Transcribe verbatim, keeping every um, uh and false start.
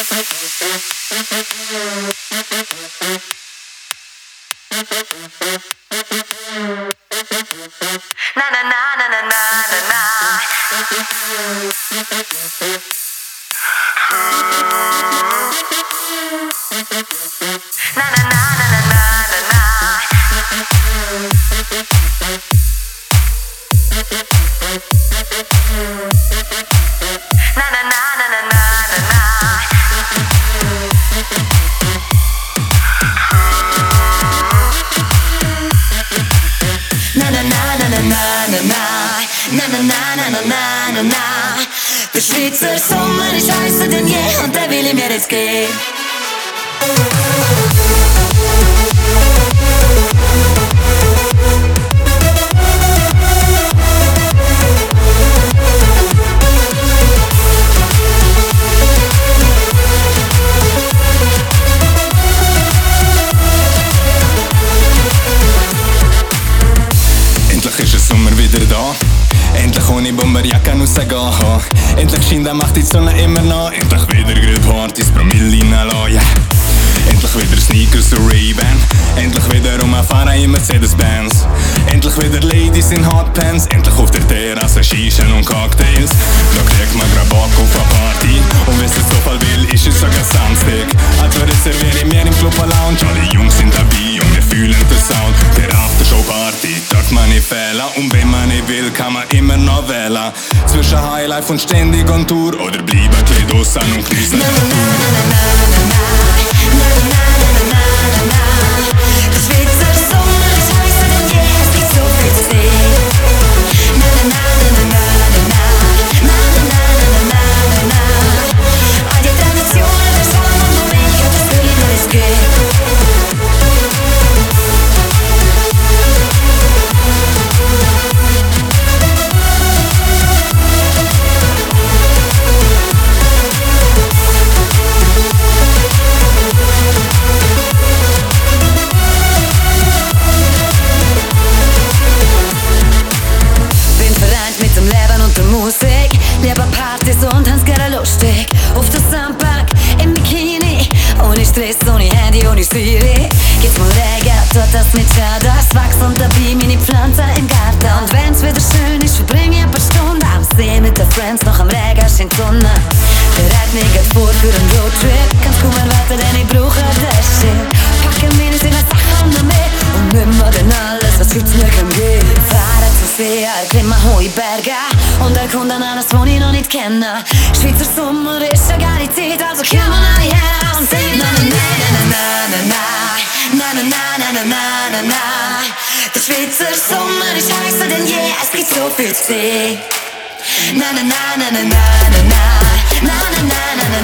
Na na na na na na na na. Na na na na na na na na. Na na na na na na na na. Na na na na na na na na. Na na na na na na na na. Der Schweizer Sommer ist heißer denn je und der will mir jetzt gehen. Endlich ist der Sommer wieder da. Endlich ohne Bomberjacke rausgehen. Endlich scheint er macht die Sonne immer noch. Endlich wieder Grillpartys, Promille reinlassen, yeah. Endlich wieder Sneakers und Ray-Ban. Endlich wieder rumfahren in Mercedes-Benz. Endlich wieder Ladies in Hotpants. Endlich auf der Terrasse Shisha und Cocktails. Da kriegt man grad Bock auf eine Party. Und wenn es so viel will, ist es sogar Samstag. Also reserviere ich mir im Club eine Lounge. Alle Jungs sind dabei und wir fühlen den Sound. Der Aftershow-Party darf man nicht fehlen. Und wenn man nicht will, kann man immer noch wählen. Zwischen Highlife und ständig on Tour. Oder bleiben ein bisschen draussen und geniessen die Natur. Der Schweizer Sommer ist heißer denn je, es gibt so viel zu sehen. Na na na na na na na. Na na na na na na na. All die Traditionen, der Charme und Musik, das will ich nur gehen. Musik, lieber Partys und Hans gerne lustig. Auf der Sandbank, im Bikini, ohne Stress, ohne Handy, ohne Siri. Geht's mal Regen, tut das mit schade. Es wächst und dabei meine Pflanzen im Garten. Und wenn's wieder schön ist, verbringe ich ein paar Stunden am See mit den Friends, noch am Regen scheint die Sonne. Bereit mich grad vor für einen Roadtrip. Kannst kaum erwarten, denn ich brauche das Shit. Packe meine sieben Sachen noch mit und nimm mir dann alles, was heute mir kann gehen. Fahre zu See, erklimmen hohe Berge und erkunden alles, was ich noch nicht kenne. Schweizer Sommer ist eine geile Zeit, also komm mal her und sing na na na na na na na na na na na na na. Der Schweizer Sommer ist heißer denn je, es gibt so viel zu sehen. Na na na na na na na na na na na na